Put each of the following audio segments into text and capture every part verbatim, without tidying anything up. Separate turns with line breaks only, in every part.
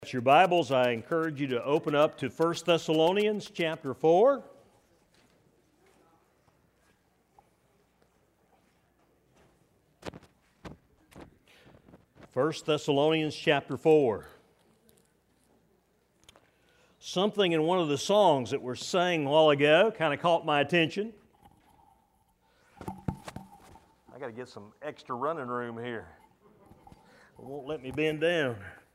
Your Bibles, I encourage you to open up to First Thessalonians chapter four. First Thessalonians chapter four. Something in one of the songs that were sang a while ago kind of caught my attention. I got to get some extra running room here. It won't let me bend down.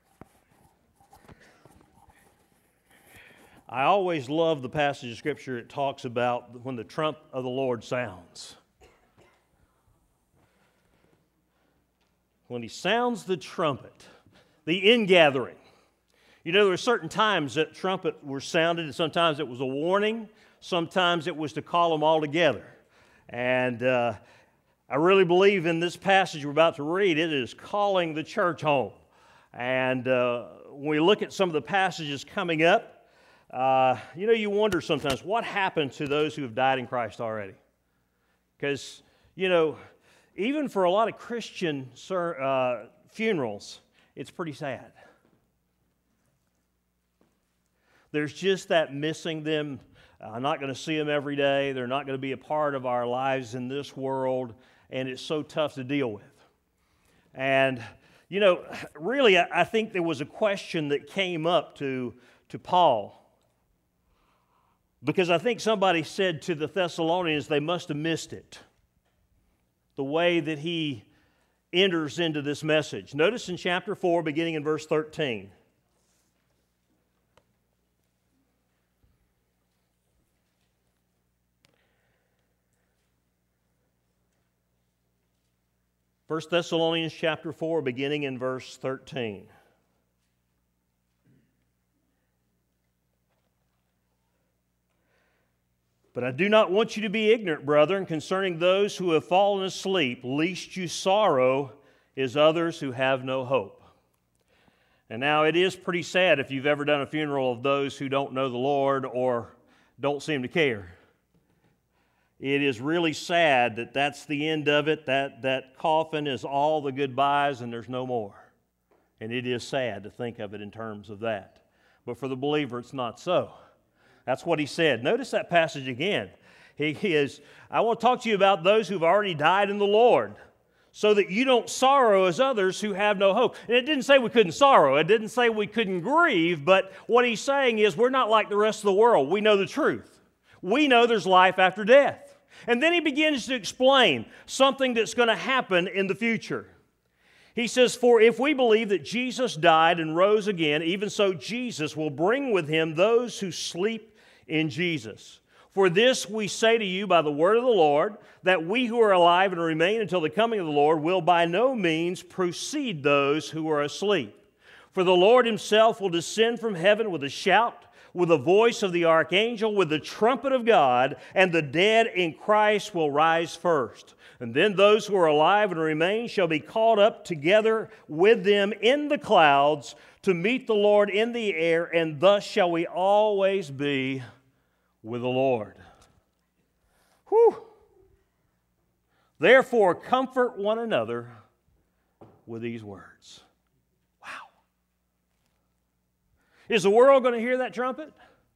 I always love the passage of Scripture it talks about when the trump of the Lord sounds. When He sounds the trumpet, the ingathering. You know, there were certain times that trumpet were sounded, and sometimes it was a warning, sometimes it was to call them all together. And uh, I really believe in this passage we're about to read, it is calling the church home. And uh, when we look at some of the passages coming up, Uh, you know, you wonder sometimes, what happened to those who have died in Christ already? Because, you know, even for a lot of Christian uh, funerals, it's pretty sad. There's just that missing them. I'm not going to see them every day. They're not going to be a part of our lives in this world, and it's so tough to deal with. And, you know, really, I, I think there was a question that came up to, to Paul. Because I think somebody said to the Thessalonians they must have missed it, the way that he enters into this message. Notice in chapter four, beginning in verse thirteen. First Thessalonians chapter four, beginning in verse thirteen. But I do not want you to be ignorant, brethren, concerning those who have fallen asleep, lest you sorrow as others who have no hope. And now it is pretty sad if you've ever done a funeral of those who don't know the Lord or don't seem to care. It is really sad that that's the end of it, that, that coffin is all the goodbyes and there's no more. And it is sad to think of it in terms of that. But for the believer, it's not so. That's what he said. Notice that passage again. He, he is, I want to talk to you about those who've already died in the Lord, so that you don't sorrow as others who have no hope. And it didn't say we couldn't sorrow. It didn't say we couldn't grieve, but what he's saying is we're not like the rest of the world. We know the truth. We know there's life after death. And then he begins to explain something that's going to happen in the future. He says, for if we believe that Jesus died and rose again, even so Jesus will bring with him those who sleep in Jesus. For this we say to you by the word of the Lord, that we who are alive and remain until the coming of the Lord will by no means precede those who are asleep. For the Lord himself will descend from heaven with a shout, with the voice of the archangel, with the trumpet of God, and the dead in Christ will rise first. And then those who are alive and remain shall be caught up together with them in the clouds to meet the Lord in the air, and thus shall we always be with the Lord. Whew. Therefore, comfort one another with these words. Wow. Is the world going to hear that trumpet?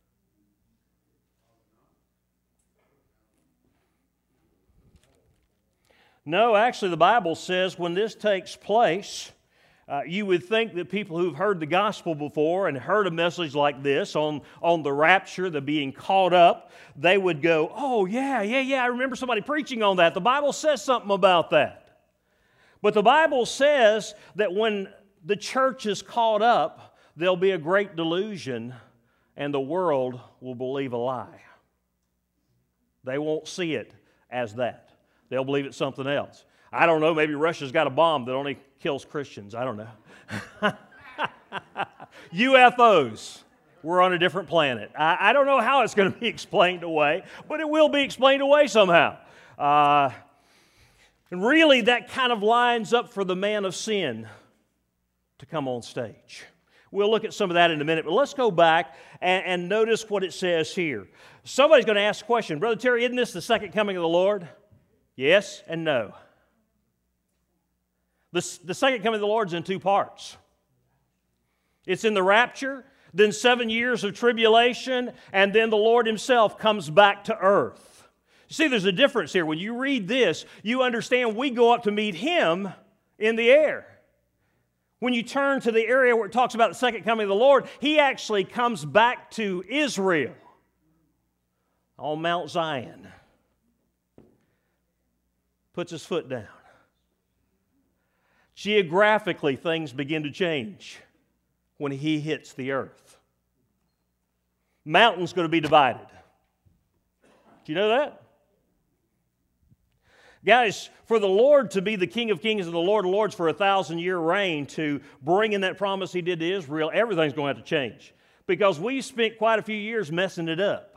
No, actually the Bible says when this takes place, uh, you would think that people who've heard the gospel before and heard a message like this on, on the rapture, the being caught up, they would go, oh yeah, yeah, yeah, I remember somebody preaching on that. The Bible says something about that. But the Bible says that when the church is caught up, there'll be a great delusion and the world will believe a lie. They won't see it as that. They'll believe it's something else. I don't know, maybe Russia's got a bomb that only kills Christians. I don't know. U F Os. We're on a different planet. I, I don't know how it's going to be explained away, but it will be explained away somehow. Uh, and really, that kind of lines up for the man of sin to come on stage. We'll look at some of that in a minute, but let's go back and, and notice what it says here. Somebody's going to ask the question, Brother Terry, isn't this the second coming of the Lord? Yes and no. The, the second coming of the Lord is in two parts. It's in the rapture, then seven years of tribulation, and then the Lord Himself comes back to earth. You see, there's a difference here. When you read this, you understand we go up to meet Him in the air. When you turn to the area where it talks about the second coming of the Lord, He actually comes back to Israel on Mount Zion. Puts His foot down. Geographically, things begin to change when He hits the earth. Mountain's going to be divided. Do you know that? Guys, for the Lord to be the King of Kings and the Lord of Lords for a thousand-year reign, to bring in that promise He did to Israel, everything's going to have to change. Because we spent quite a few years messing it up.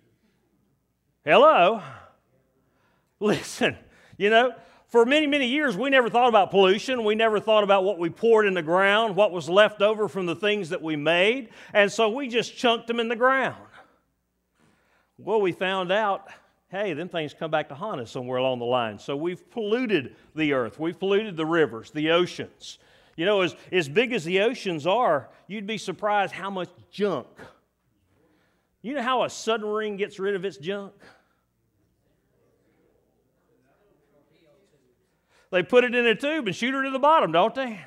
Hello? Listen, you know, for many, many years, we never thought about pollution. We never thought about what we poured in the ground, what was left over from the things that we made. And so we just chunked them in the ground. Well, we found out, hey, them things come back to haunt us somewhere along the line. So we've polluted the earth. We've polluted the rivers, the oceans. You know, as, as big as the oceans are, you'd be surprised how much junk. You know how a submarine gets rid of its junk? They put it in a tube and shoot her to the bottom, don't they?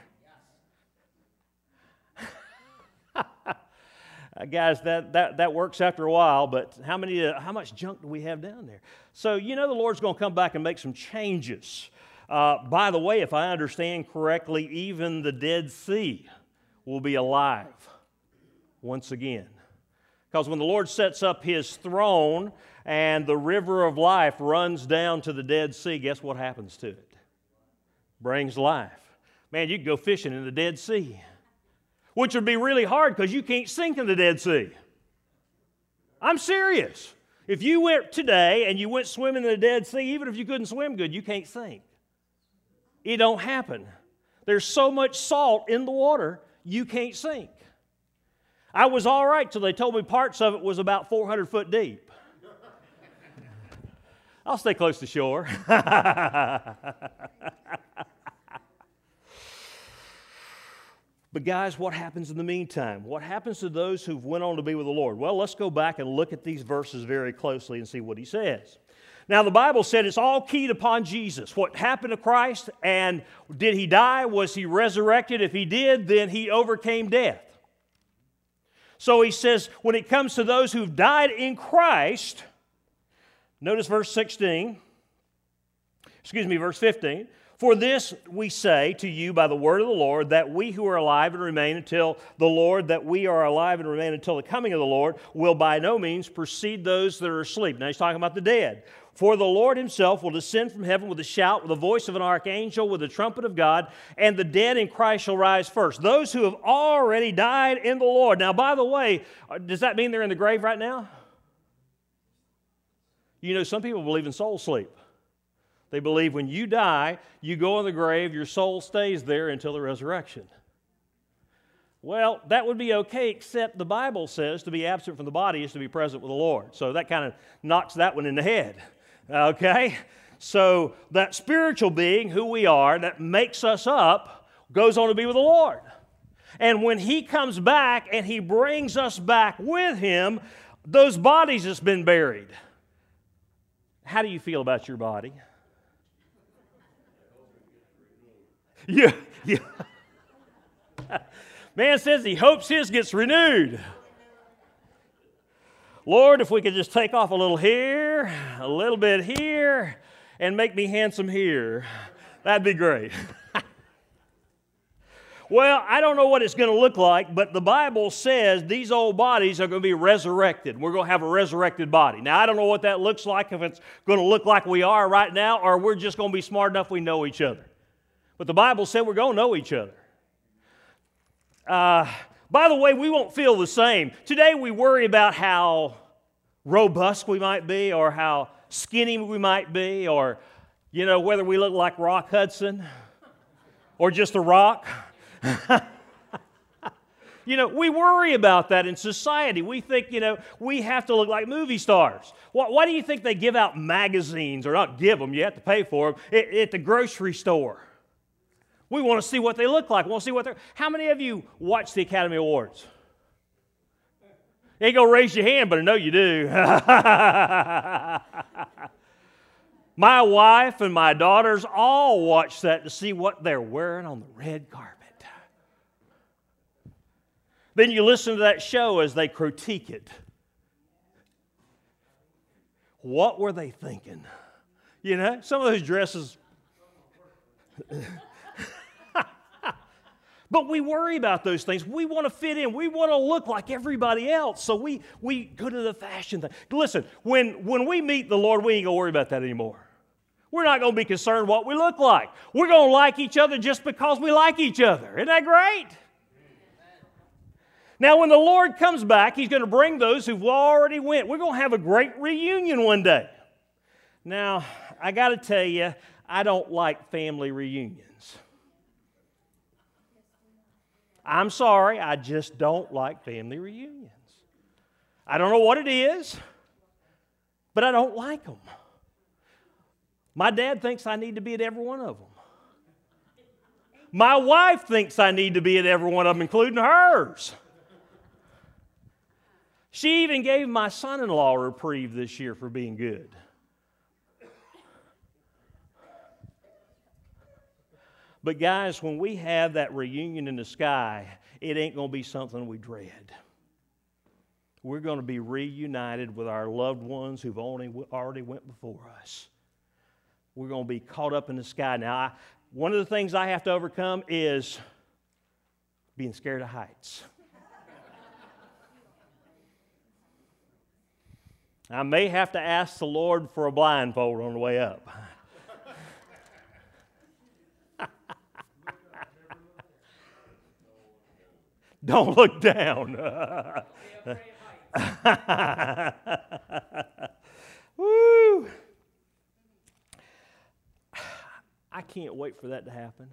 Uh, guys, that, that, that works after a while, but how many, uh, how much junk do we have down there? So, you know the Lord's going to come back and make some changes. Uh, by the way, if I understand correctly, even the Dead Sea will be alive once again. Because when the Lord sets up His throne and the river of life runs down to the Dead Sea, guess what happens to it? Brings life. Man, you can go fishing in the Dead Sea, which would be really hard because you can't sink in the Dead Sea. I'm serious. If you went today and you went swimming in the Dead Sea, even if you couldn't swim good, you can't sink. It don't happen. There's so much salt in the water, you can't sink. I was all right till they told me parts of it was about four hundred foot deep. I'll stay close to shore. But guys, what happens in the meantime? What happens to those who've went on to be with the Lord? Well, let's go back and look at these verses very closely and see what he says. Now, the Bible said it's all keyed upon Jesus. What happened to Christ, and did He die? Was He resurrected? If He did, then He overcame death. So he says, when it comes to those who've died in Christ, notice verse sixteen, excuse me, verse fifteen. For this we say to you by the word of the Lord, that we who are alive and remain until the Lord, that we are alive and remain until the coming of the Lord, will by no means precede those that are asleep. Now he's talking about the dead. For the Lord Himself will descend from heaven with a shout, with the voice of an archangel, with the trumpet of God, and the dead in Christ shall rise first. Those who have already died in the Lord. Now, by the way, does that mean they're in the grave right now? You know, some people believe in soul sleep. They believe when you die, you go in the grave, your soul stays there until the resurrection. Well, that would be okay, except the Bible says to be absent from the body is to be present with the Lord. So that kind of knocks that one in the head. Okay? So that spiritual being, who we are, that makes us up, goes on to be with the Lord. And when He comes back and He brings us back with Him, those bodies that's been buried. How do you feel about your body? Yeah, yeah. Man says he hopes his gets renewed. Lord, if we could just take off a little here, a little bit here, and make me handsome here, that'd be great. Well, I don't know what it's going to look like, but the Bible says these old bodies are going to be resurrected. We're going to have a resurrected body. Now, I don't know what that looks like, if it's going to look like we are right now, or we're just going to be smart enough we know each other. But the Bible said we're going to know each other. Uh, by the way, we won't feel the same. Today we worry about how robust we might be, or how skinny we might be, or, you know, whether we look like Rock Hudson or just a rock. You know, we worry about that in society. We think, you know, we have to look like movie stars. Why, why do you think they give out magazines, or not give them, you have to pay for them, at, at the grocery store? We want to see what they look like. We want to see what they're... How many of you watch the Academy Awards? You ain't going to raise your hand, but I know you do. My wife and my daughters all watch that to see what they're wearing on the red carpet. Then you listen to that show as they critique it. What were they thinking? You know, some of those dresses... But we worry about those things. We want to fit in. We want to look like everybody else. So we, we go to the fashion thing. Listen, when, when we meet the Lord, we ain't going to worry about that anymore. We're not going to be concerned what we look like. We're going to like each other just because we like each other. Isn't that great? Now, when the Lord comes back, He's going to bring those who've already went. We're going to have a great reunion one day. Now, I got to tell you, I don't like family reunions. I'm sorry, I just don't like family reunions. I don't know what it is, but I don't like them. My dad thinks I need to be at every one of them. My wife thinks I need to be at every one of them, including hers. She even gave my son-in-law a reprieve this year for being good. But guys, when we have that reunion in the sky, it ain't going to be something we dread. We're going to be reunited with our loved ones who've only, already went before us. We're going to be caught up in the sky. Now, I, one of the things I have to overcome is being scared of heights. I may have to ask the Lord for a blindfold on the way up. Don't look down. Woo! I can't wait for that to happen.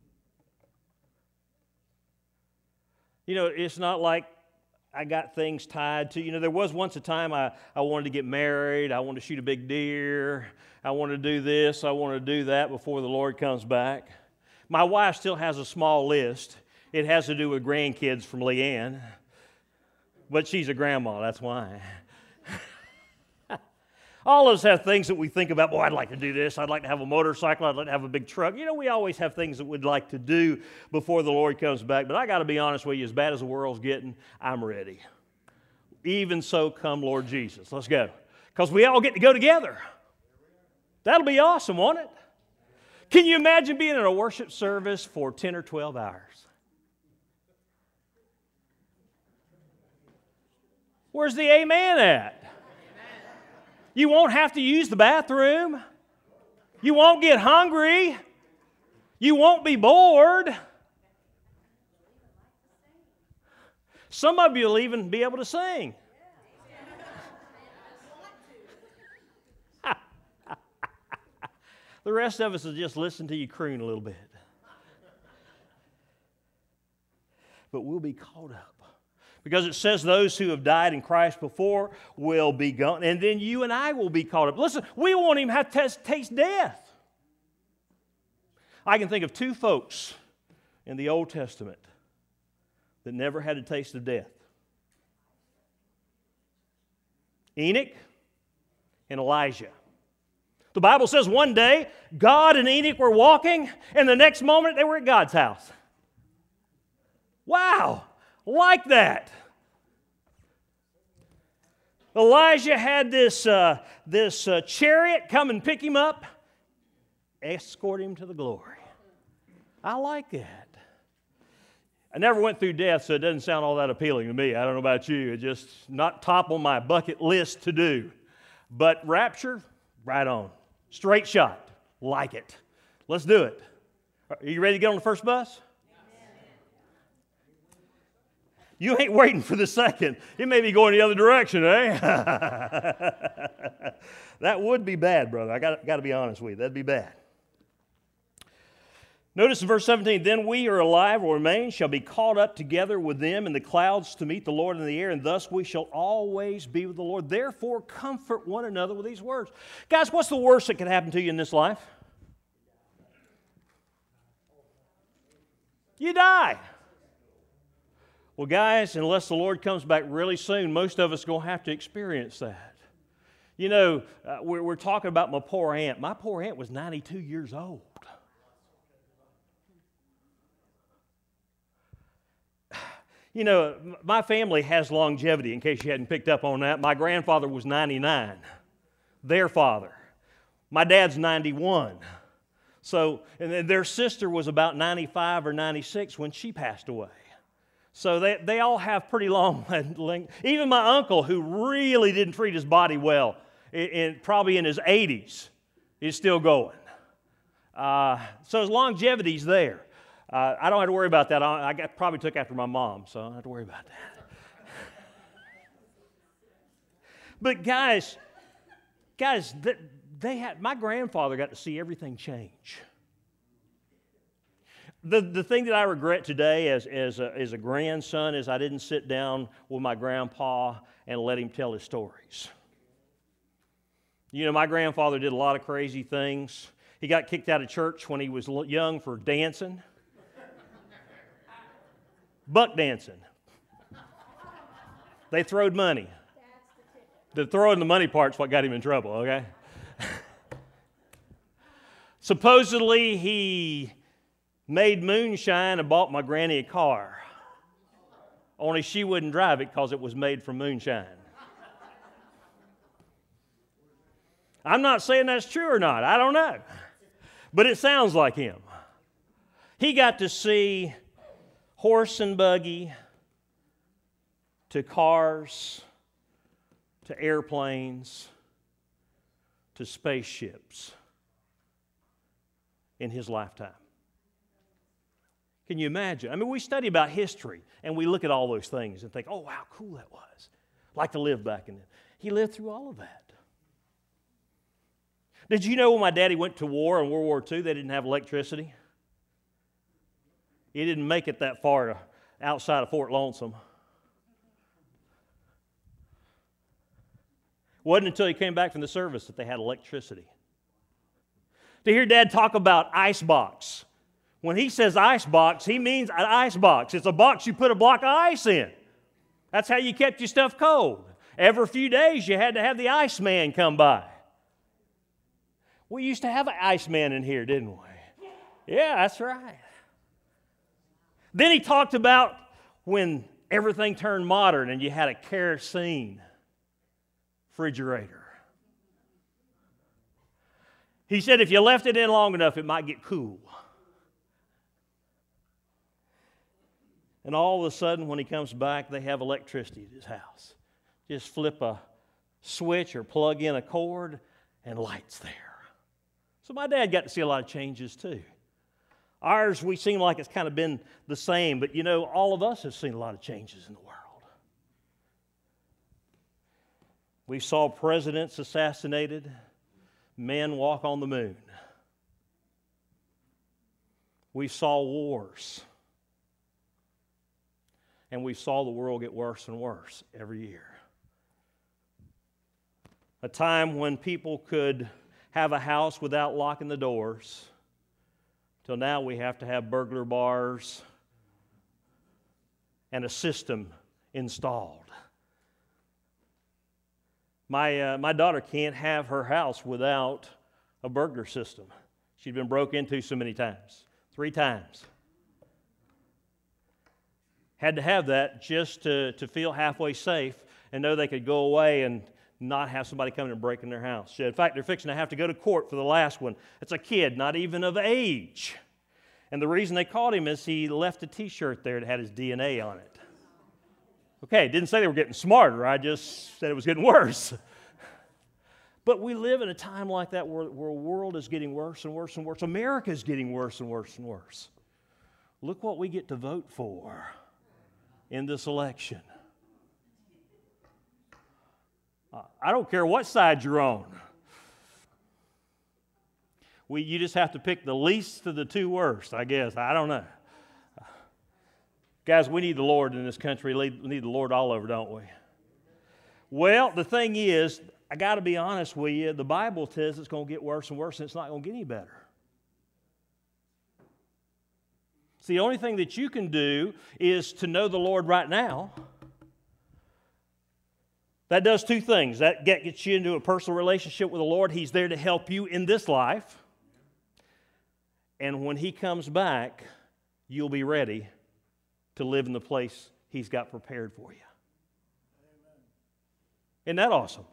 You know, it's not like I got things tied to, you know, there was once a time I, I wanted to get married, I wanted to shoot a big deer, I wanted to do this, I wanted to do that before the Lord comes back. My wife still has a small list. It has to do with grandkids from Leanne. But she's a grandma, that's why. All of us have things that we think about. Boy, I'd like to do this. I'd like to have a motorcycle. I'd like to have a big truck. You know, we always have things that we'd like to do before the Lord comes back. But I got to be honest with you, as bad as the world's getting, I'm ready. Even so, come Lord Jesus. Let's go. Because we all get to go together. That'll be awesome, won't it? Can you imagine being in a worship service for ten or twelve hours? Where's the amen at? Amen. You won't have to use the bathroom. You won't get hungry. You won't be bored. Some of you will even be able to sing. The rest of us will just listen to you croon a little bit. But we'll be caught up. Because it says those who have died in Christ before will be gone. And then you and I will be caught up. Listen, we won't even have to taste death. I can think of two folks in the Old Testament that never had a taste of death. Enoch and Elijah. The Bible says one day God and Enoch were walking, and the next moment they were at God's house. Wow! Like that. Elijah had this, uh, this uh, chariot come and pick him up, escort him to the glory. I like that. I never went through death, so it doesn't sound all that appealing to me. I don't know about you. It's just not top on my bucket list to do. But rapture, right on. Straight shot. Like it. Let's do it. Are you ready to get on the first bus? You ain't waiting for the second. It may be going the other direction, eh? That would be bad, brother. I got, got to be honest with you. That'd be bad. Notice in verse seventeen, then we are alive or remain shall be caught up together with them in the clouds to meet the Lord in the air, and thus we shall always be with the Lord. Therefore, comfort one another with these words. Guys, what's the worst that could happen to you in this life? You die. Well, guys, unless the Lord comes back really soon, most of us are going to have to experience that. You know, uh, we're, we're talking about my poor aunt. My poor aunt was ninety-two years old. You know, my family has longevity, in case you hadn't picked up on that. My grandfather was ninety-nine, their father. My dad's ninety-one. So, and then their sister was about ninety-five or ninety-six when she passed away. So they, they all have pretty long length. Even my uncle, who really didn't treat his body well, in, in, probably in his eighties, is still going. Uh, so his longevity's there. Uh, I don't have to worry about that. I, I got, probably took after my mom, so I don't have to worry about that. But guys, guys, they, they had, my grandfather got to see everything change. The, the thing that I regret today as, as, a, as a grandson is I didn't sit down with my grandpa and let him tell his stories. You know, my grandfather did a lot of crazy things. He got kicked out of church when he was young for dancing. Buck dancing. They throwed money. The throwing the money part's what got him in trouble, okay? Supposedly, he made moonshine and bought my granny a car. Only she wouldn't drive it because it was made from moonshine. I'm not saying that's true or not. I don't know. But it sounds like him. He got to see horse and buggy to cars to airplanes to spaceships in his lifetime. Can you imagine? I mean, we study about history, and we look at all those things and think, oh, how cool that was. Like to live back in it. He lived through all of that. Did you know when my daddy went to war in World War Two, they didn't have electricity? He didn't make it that far to outside of Fort Lonesome. Wasn't until he came back from the service that they had electricity. To hear Dad talk about icebox. When he says icebox, he means an icebox. It's a box you put a block of ice in. That's how you kept your stuff cold. Every few days you had to have the iceman come by. We used to have an iceman in here, didn't we? Yeah, that's right. Then he talked about when everything turned modern and you had a kerosene refrigerator. He said if you left it in long enough, it might get cool. And all of a sudden, when he comes back, they have electricity at his house. Just flip a switch or plug in a cord, and light's there. So my dad got to see a lot of changes too. Ours, we seem like it's kind of been the same, but you know, all of us have seen a lot of changes in the world. We saw presidents assassinated, men walk on the moon. We saw wars. And we saw the world get worse and worse every year. A time when people could have a house without locking the doors, till now we have to have burglar bars and a system installed. My, uh, my daughter can't have her house without a burglar system. She's been broke into so many times, three times. Had to have that just to, to feel halfway safe and know they could go away and not have somebody coming and breaking their house. In fact, they're fixing to have to go to court for the last one. It's a kid, not even of age. And the reason they caught him is he left a T-shirt there that had his D N A on it. Okay, didn't say they were getting smarter. I just said it was getting worse. But we live in a time like that where, where the world is getting worse and worse and worse. America is getting worse and worse and worse. Look what we get to vote for in this election. I don't care what side you're on. We, you just have to pick the least of the two worst, I guess. I don't know. Guys, we need the Lord in this country. We need the Lord all over, don't we? Well, the thing is, I got to be honest with you, the Bible says it's going to get worse and worse, and it's not going to get any better. So the only thing that you can do is to know the Lord right now. That does two things. That gets you into a personal relationship with the Lord. He's there to help you in this life. And when He comes back, you'll be ready to live in the place He's got prepared for you. Isn't that awesome?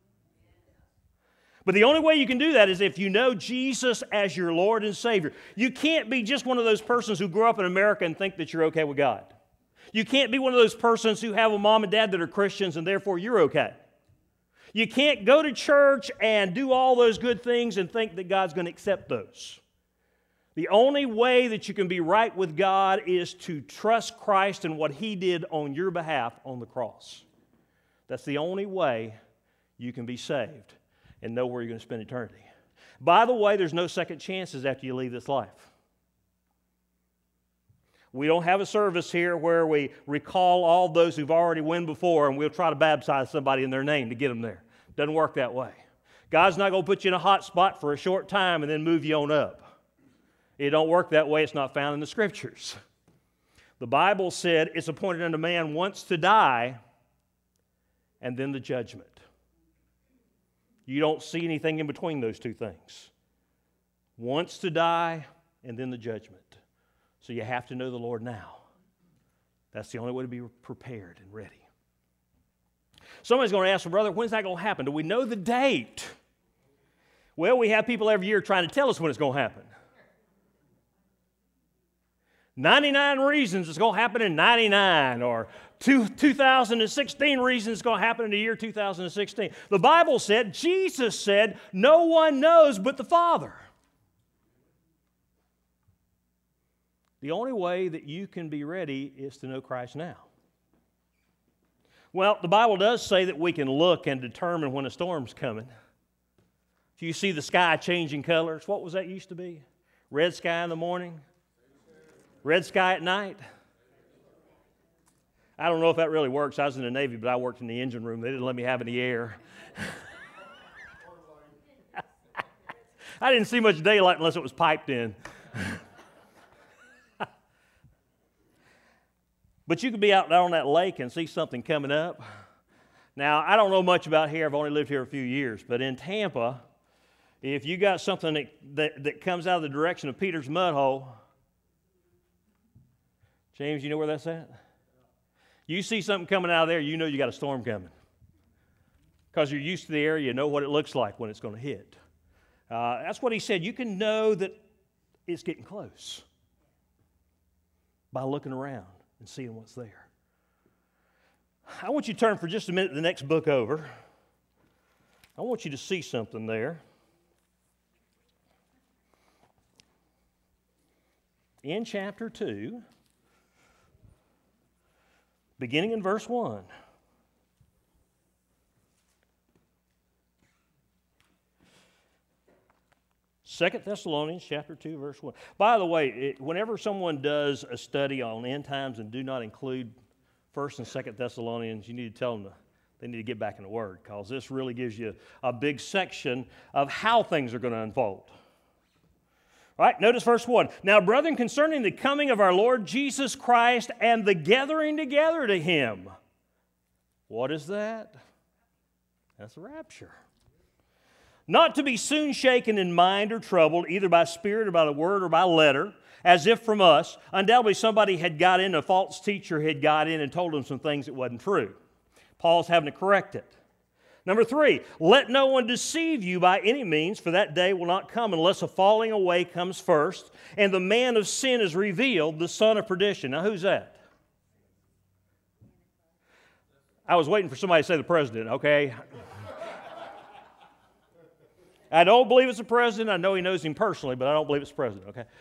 But the only way you can do that is if you know Jesus as your Lord and Savior. You can't be just one of those persons who grew up in America and think that you're okay with God. You can't be one of those persons who have a mom and dad that are Christians and therefore you're okay. You can't go to church and do all those good things and think that God's going to accept those. The only way that you can be right with God is to trust Christ and what He did on your behalf on the cross. That's the only way you can be saved and know where you're going to spend eternity. By the way, there's no second chances after you leave this life. We don't have a service here where we recall all those who've already went before and we'll try to baptize somebody in their name to get them there. Doesn't work that way. God's not going to put you in a hot spot for a short time and then move you on up. It don't work that way. It's not found in the Scriptures. The Bible said it's appointed unto man once to die and then the judgment. You don't see anything in between those two things. Once to die and then the judgment. So you have to know the Lord now. That's the only way to be prepared and ready. Somebody's going to ask, well, brother, when's that going to happen? Do we know the date? Well, we have people every year trying to tell us when it's going to happen. ninety-nine reasons it's going to happen in ninety-nine, or two, two thousand sixteen reasons it's going to happen in the year two thousand sixteen. The Bible said, Jesus said, no one knows but the Father. The only way that you can be ready is to know Christ now. Well, the Bible does say that we can look and determine when a storm's coming. If you see the sky changing colors, what was that used to be? Red sky in the morning? Red sky at night? I don't know if that really works. I was in the Navy, but I worked in the engine room. They didn't let me have any air. I didn't see much daylight unless it was piped in. But you could be out there on that lake and see something coming up. Now, I don't know much about here. I've only lived here a few years. But in Tampa, if you got something that, that, that comes out of the direction of Peter's Mud Hole, James, you know where that's at? You see something coming out of there, you know you got a storm coming. Because you're used to the area, you know what it looks like when it's going to hit. Uh, that's what he said. You can know that it's getting close by looking around and seeing what's there. I want you to turn for just a minute the next book over. I want you to see something there. In chapter two, beginning in verse one. Second Thessalonians chapter two, verse one. By the way, it, whenever someone does a study on end times and do not include First and Second Thessalonians, you need to tell them to, they need to get back in the Word, because this really gives you a big section of how things are going to unfold. All right, notice verse one. Now, brethren, concerning the coming of our Lord Jesus Christ and the gathering together to Him. What is that? That's the rapture. Not to be soon shaken in mind or troubled, either by spirit or by the word or by letter, as if from us. Undoubtedly somebody had got in, a false teacher had got in and told them some things that wasn't true. Paul's having to correct it. Number three, let no one deceive you by any means, for that day will not come unless a falling away comes first, and the man of sin is revealed, the son of perdition. Now, who's that? I was waiting for somebody to say the president, okay? I don't believe it's the president. I know he knows him personally, but I don't believe it's the president, okay?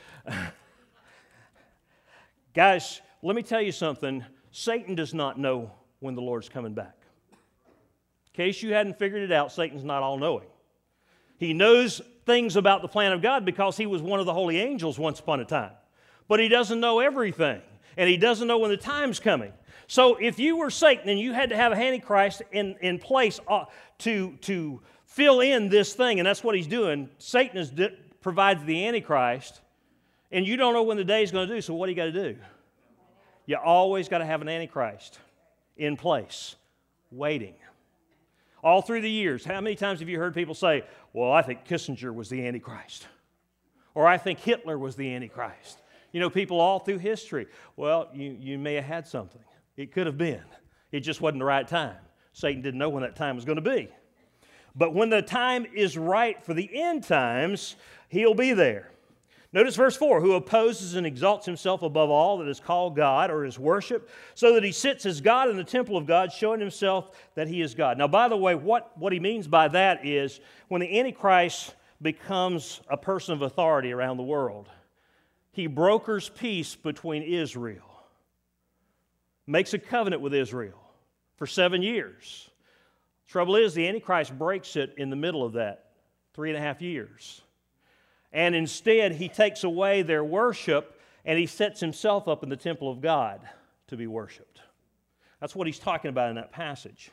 Guys, let me tell you something. Satan does not know when the Lord's coming back. In case you hadn't figured it out, Satan's not all-knowing. He knows things about the plan of God because he was one of the holy angels once upon a time. But he doesn't know everything, and he doesn't know when the time's coming. So if you were Satan and you had to have a Antichrist in, in place uh, to, to fill in this thing, and that's what he's doing, Satan is, provides the Antichrist, And you don't know when the day is going to do, so what do you got to do? You always got to have an Antichrist in place, waiting. All through the years, how many times have you heard people say, well, I think Kissinger was the Antichrist, or I think Hitler was the Antichrist? You know, people all through history. Well, you, you may have had something. It could have been. It just wasn't the right time. Satan didn't know when that time was going to be. But when the time is right for the end times, he'll be there. Notice verse four, who opposes and exalts himself above all that is called God or is worship, so that he sits as God in the temple of God, showing himself that he is God. Now, by the way, what, what he means by that is when the Antichrist becomes a person of authority around the world, he brokers peace between Israel, makes a covenant with Israel for seven years. Trouble is, the Antichrist breaks it in the middle of that, three and a half years. And instead, he takes away their worship and he sets himself up in the temple of God to be worshiped. That's what he's talking about in that passage.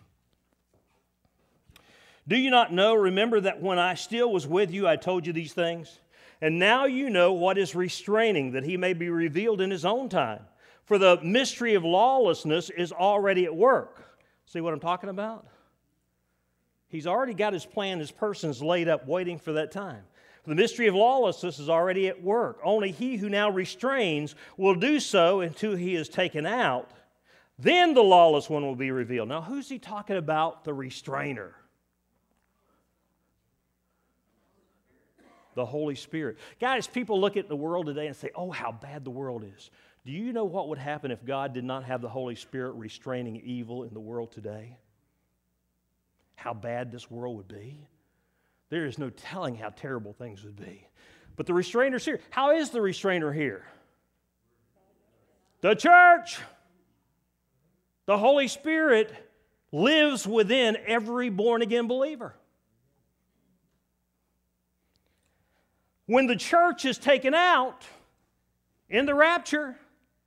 Do you not know, remember that when I still was with you, I told you these things? And now you know what is restraining, that he may be revealed in his own time. For the mystery of lawlessness is already at work. See what I'm talking about? He's already got his plan, his persons laid up, waiting for that time. The mystery of lawlessness is already at work. Only he who now restrains will do so until he is taken out. Then the lawless one will be revealed. Now, who's he talking about, the restrainer? The Holy Spirit. Guys, people look at the world today and say, oh, how bad the world is. Do you know what would happen if God did not have the Holy Spirit restraining evil in the world today? How bad this world would be? There is no telling how terrible things would be. But the restrainer's here. How is the restrainer here? The church. The Holy Spirit lives within every born-again believer. When the church is taken out in the rapture,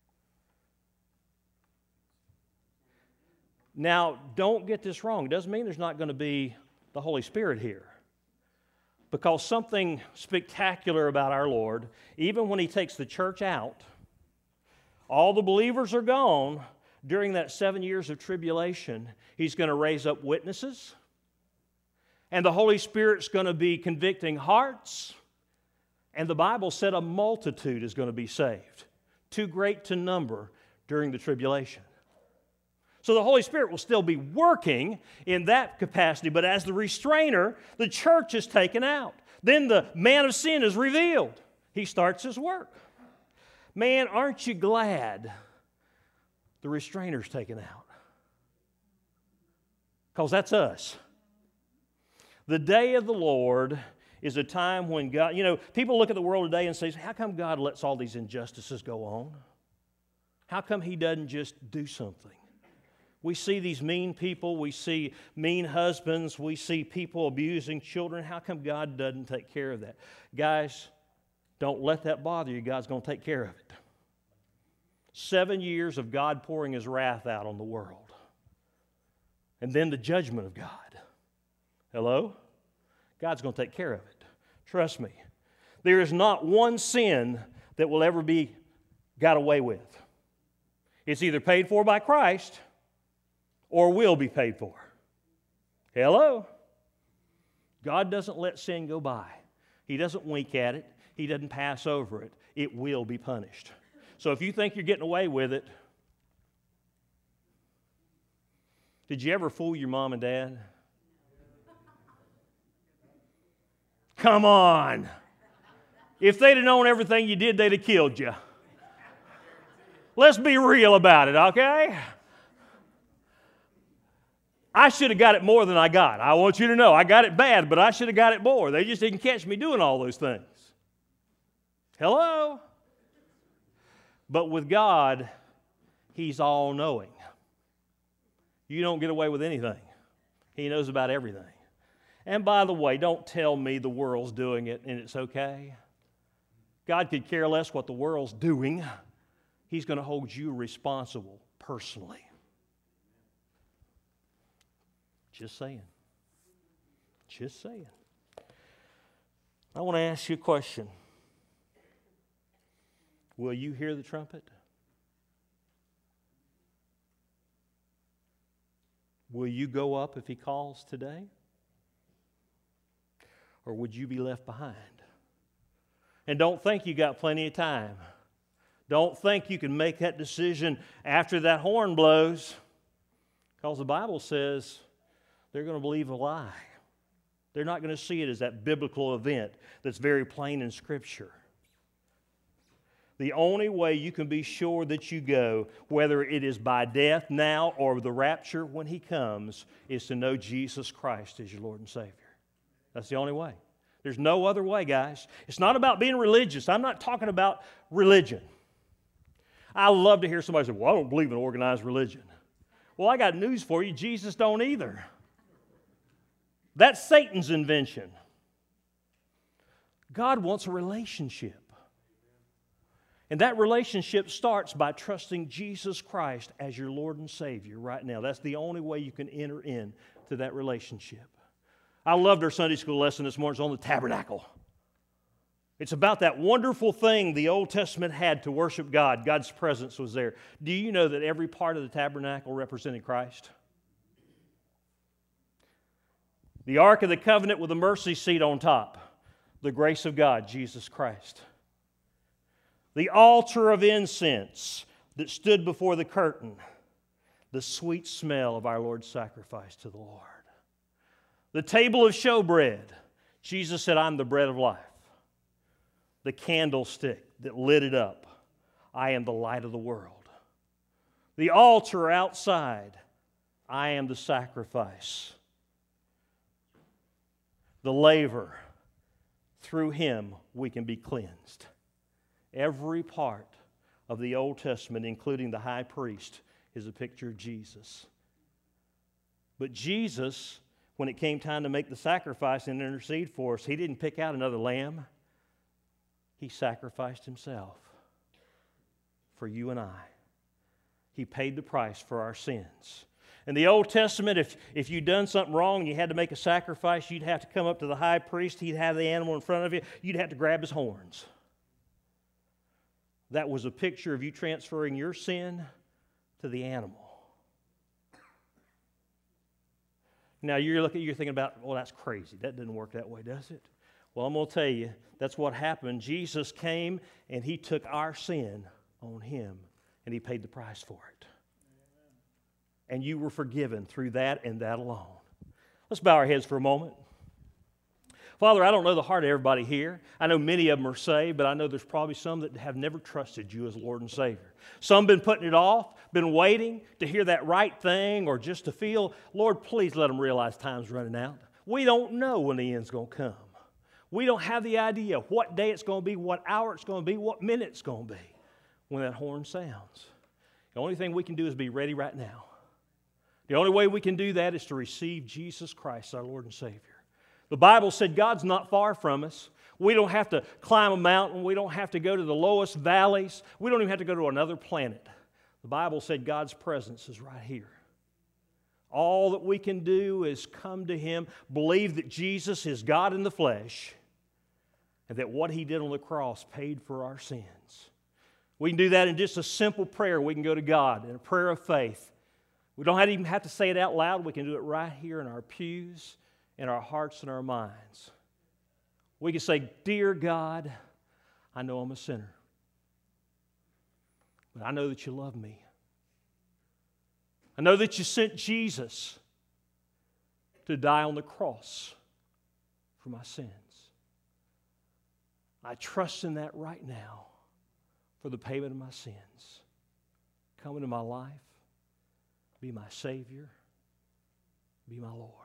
now don't get this wrong. It doesn't mean there's not going to be the Holy Spirit here. Because something spectacular about our Lord, even when he takes the church out, all the believers are gone during that seven years of tribulation. He's going to raise up witnesses, and the Holy Spirit's going to be convicting hearts, and the Bible said a multitude is going to be saved, too great to number during the tribulation. So the Holy Spirit will still be working in that capacity, but as the restrainer, the church is taken out. Then the man of sin is revealed. He starts his work. Man, aren't you glad the restrainer's taken out? Because that's us. The day of the Lord is a time when God, you know, people look at the world today and say, how come God lets all these injustices go on? How come he doesn't just do something? We see these mean people, we see mean husbands, we see people abusing children. How come God doesn't take care of that? Guys, don't let that bother you. God's going to take care of it. Seven years of God pouring his wrath out on the world. And then the judgment of God. Hello? God's going to take care of it. Trust me. There is not one sin that will ever be got away with. It's either paid for by Christ or will be paid for. Hello? God doesn't let sin go by. He doesn't wink at it. He doesn't pass over it. It will be punished. So if you think you're getting away with it, did you ever fool your mom and dad? Come on. If they'd have known everything you did, they'd have killed you. Let's be real about it, okay? I should have got it more than I got. I want you to know, I got it bad, but I should have got it more. They just didn't catch me doing all those things. Hello? But with God, he's all-knowing. You don't get away with anything. He knows about everything. And by the way, don't tell me the world's doing it and it's okay. God could care less what the world's doing. He's going to hold you responsible personally. Just saying. Just saying. I want to ask you a question. Will you hear the trumpet? Will you go up if He calls today? Or would you be left behind? And don't think you got plenty of time. Don't think you can make that decision after that horn blows, because the Bible says they're going to believe a lie. They're not going to see it as that biblical event that's very plain in Scripture. The only way you can be sure that you go, whether it is by death now or the rapture when He comes, is to know Jesus Christ as your Lord and Savior. That's the only way. There's no other way, guys. It's not about being religious. I'm not talking about religion. I love to hear somebody say, well, I don't believe in organized religion. Well, I got news for you. Jesus don't either. That's Satan's invention. God wants a relationship. And that relationship starts by trusting Jesus Christ as your Lord and Savior right now. That's the only way you can enter into that relationship. I loved our Sunday school lesson this morning. It's on the tabernacle. It's about that wonderful thing the Old Testament had to worship God. God's presence was there. Do you know that every part of the tabernacle represented Christ? The Ark of the Covenant with the mercy seat on top. The grace of God, Jesus Christ. The altar of incense that stood before the curtain. The sweet smell of our Lord's sacrifice to the Lord. The table of showbread. Jesus said, I'm the bread of life. The candlestick that lit it up. I am the light of the world. The altar outside. I am the sacrifice. The laver. Through Him we can be cleansed. Every part of the Old Testament, including the high priest, is a picture of Jesus. But Jesus, when it came time to make the sacrifice and intercede for us, He didn't pick out another lamb. He sacrificed Himself for you and I. He paid the price for our sins. In the Old Testament, if, if you'd done something wrong and you had to make a sacrifice, you'd have to come up to the high priest. He'd have the animal in front of you. You'd have to grab his horns. That was a picture of you transferring your sin to the animal. Now you're looking, you're thinking about, well, that's crazy. That didn't work that way, does it? Well, I'm going to tell you, that's what happened. Jesus came and He took our sin on Him and He paid the price for it. And you were forgiven through that and that alone. Let's bow our heads for a moment. Father, I don't know the heart of everybody here. I know many of them are saved, but I know there's probably some that have never trusted You as Lord and Savior. Some been putting it off, been waiting to hear that right thing or just to feel, Lord, please let them realize time's running out. We don't know when the end's going to come. We don't have the idea what day it's going to be, what hour it's going to be, what minute it's going to be when that horn sounds. The only thing we can do is be ready right now. The only way we can do that is to receive Jesus Christ, our Lord and Savior. The Bible said God's not far from us. We don't have to climb a mountain. We don't have to go to the lowest valleys. We don't even have to go to another planet. The Bible said God's presence is right here. All that we can do is come to Him, believe that Jesus is God in the flesh, and that what He did on the cross paid for our sins. We can do that in just a simple prayer. We can go to God in a prayer of faith. We don't even have to say it out loud. We can do it right here in our pews, in our hearts and our minds. We can say, Dear God, I know I'm a sinner, but I know that You love me. I know that You sent Jesus to die on the cross for my sins. I trust in that right now for the payment of my sins. Come into my life, be my Savior, be my Lord.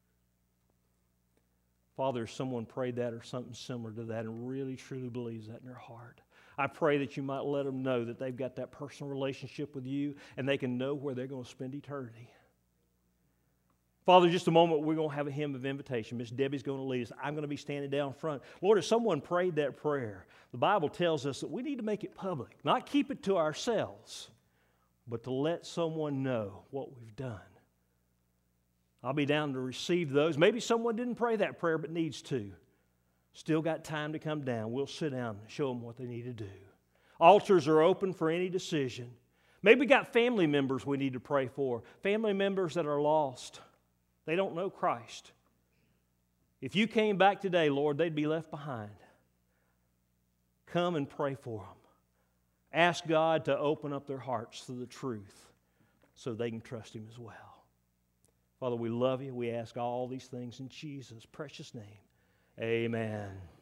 Father, if someone prayed that or something similar to that and really truly believes that in their heart, I pray that You might let them know that they've got that personal relationship with You and they can know where they're going to spend eternity. Father, just a moment, we're going to have a hymn of invitation. Miss Debbie's going to lead us. I'm going to be standing down front. Lord, if someone prayed that prayer, the Bible tells us that we need to make it public, not keep it to ourselves, but to let someone know what we've done. I'll be down to receive those. Maybe someone didn't pray that prayer but needs to. Still got time to come down. We'll sit down and show them what they need to do. Altars are open for any decision. Maybe we got family members we need to pray for. Family members that are lost. They don't know Christ. If you came back today, Lord, they'd be left behind. Come and pray for them. Ask God to open up their hearts to the truth so they can trust Him as well. Father, we love You. We ask all these things in Jesus' precious name. Amen.